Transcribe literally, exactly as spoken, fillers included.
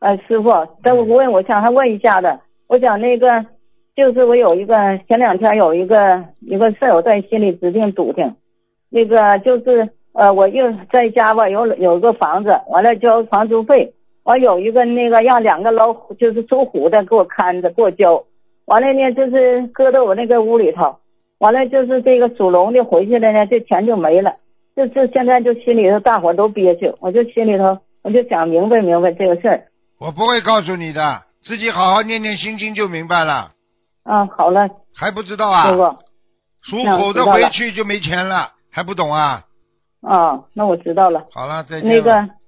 呃，师傅，这我问，我想还问一下的，我想那个，就是我有一个前两天有一个一个事儿，我在心里指定笃定，那个就是呃，我又在家吧，有有个房子，完了交房租费，完有一个那个让两个老虎，就是属虎的给我看着给我交，完了呢就是搁到我那个屋里头，完了就是这个属龙的回去了呢，这钱就没了，就是现在就心里头大伙都憋屈，我就心里头我就想明白明白这个事儿。 我不会告诉你的，自己好好念念心经就明白了。 啊，好了， 还不知道啊？ 师傅， 属虎的回去就没钱了，还不懂啊？ 啊，那我知道了。 好了，再见了。 那个